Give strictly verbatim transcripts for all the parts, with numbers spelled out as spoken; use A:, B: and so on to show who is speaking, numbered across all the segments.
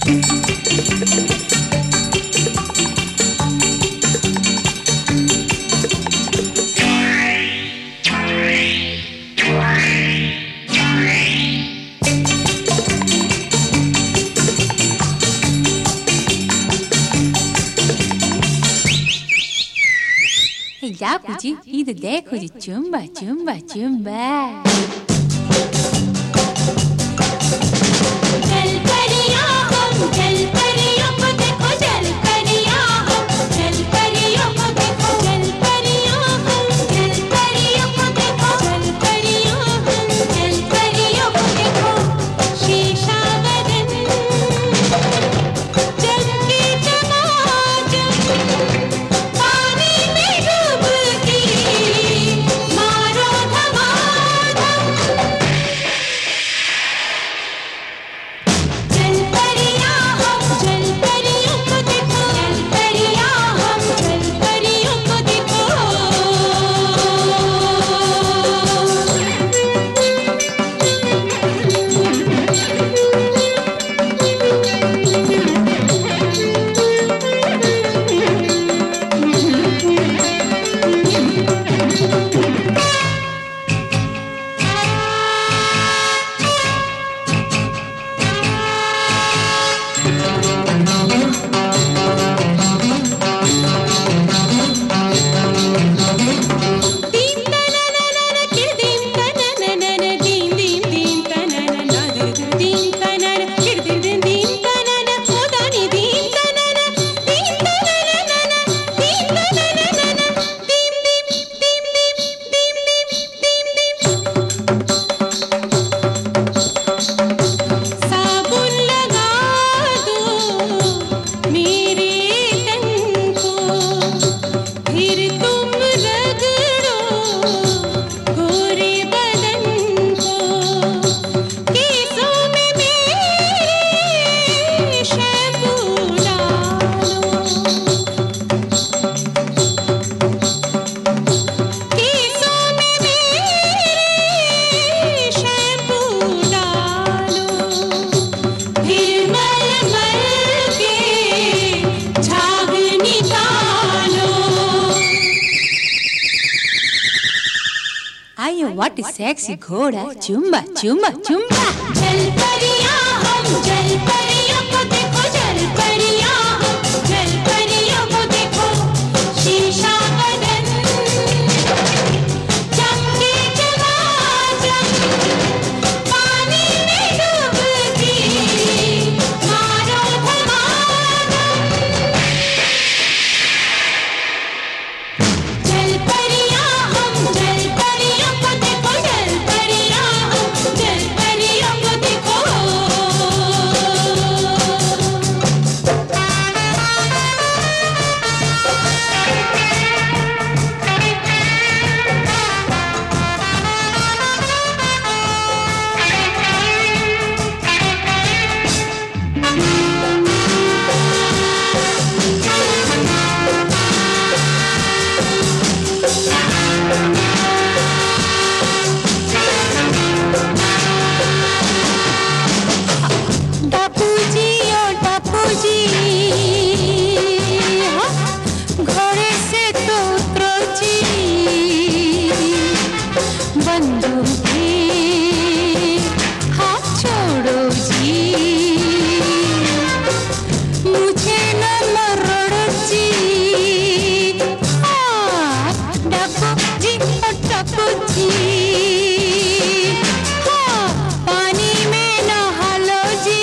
A: ಯಾಕು G ಇದು देखो जी चुम्बा चुम्बा चुम्बा
B: चल परिया हम चल परियों को देखो चल परिया हम चल परियों को देखो चल परिया हम चल परियों को देखो चल परिया हम चल परियों को देखो शीशा बदन चमके चमाचम पानी में डूबती मारो धमाधम चल परिया हम चल परियों को देखो चल परिया हम चल परियों को देखो दीम तनननन किरदीम तनननन दीम दीम दीम तननन दीम तनन किरदीम दीम तनन खुदानी दीम तनन दीम तनननन दीम तनननन दीम दीम दीम दीम दीम दीम दीम साबुन लगा दो मेरे तन को फिर तुम रगड़ो गोरे बदन को केसों में मेरे शैम्पू डालो केसों में मेरे शैम्पू डालो फिर मल मल के झाग निकालो
A: आयो व्हाट इज सेक्सी घोड़ा चुम्बा चुम्बा चुम्बा
B: चल परिया हम चल परियों को देखो चल परिया हम चल परियों को देखो शीशा बदन चमके चमाचम पानी में डूबती मारो धमाधम चल परिया हम चल परियों को देखो चल परिया हम चल परियों को देखो बापूजी ओ बापूजी हाँ, घोड़े से तो उतरो जी बंदूकें हाथ छोड़ो जी मुझे न मरोड़ो जी हाँ, बापूजी ओ बापूजी हाँ, पानी में नहा लो जी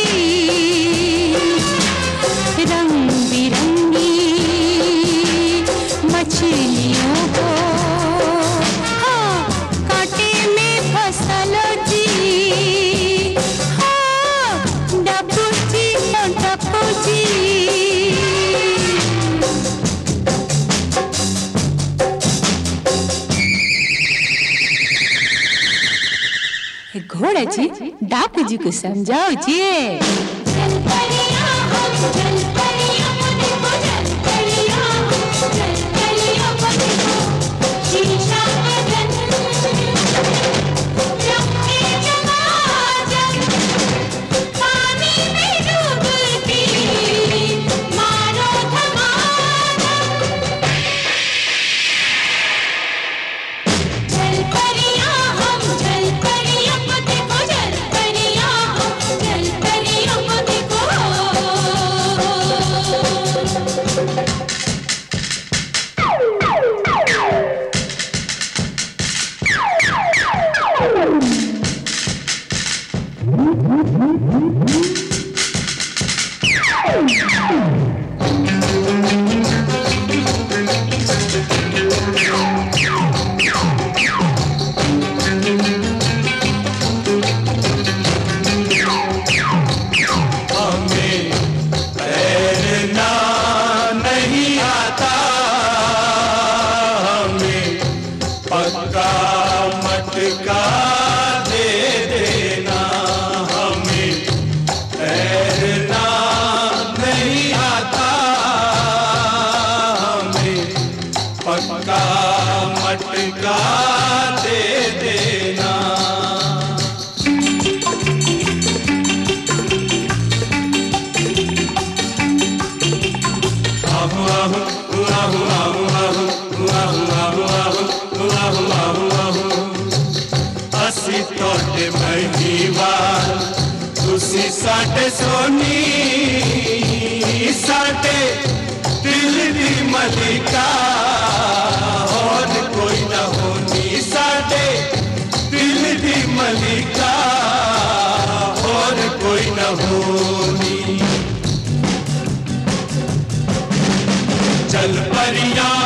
B: रंग बिरंगी मछलियों को हाँ, कांटे में फंसा लो जी हाँ, डब्बू जी ओ डब्बू जी
A: घोड़ा जी डाकू जी को समझाओ जी
B: चल परिया हम चल परियों को देखो चल परिया हम चल परियों को देखो शीशा बदन चमके चमाचम पानी में डूबती
C: ਅਸੀਂ ਤੁਹਾਡੇ ਮਹੀਵਾਲ ਤੁਸੀਂ ਸਾਡੇ ਸੋਨੀ ਸਾਡੇ ਦਿਲ ਦੀ ਮਲਿਕਾ ਹੋਰ ਕੋਈ ਨਾ ਹੋਣੀ ਸਾਡੇ ਦਿਲ ਦੀ ਮਲਿਕਾ ਹੋਰ ਕੋਈ ਨਾ ਹੋਣੀ चल परिया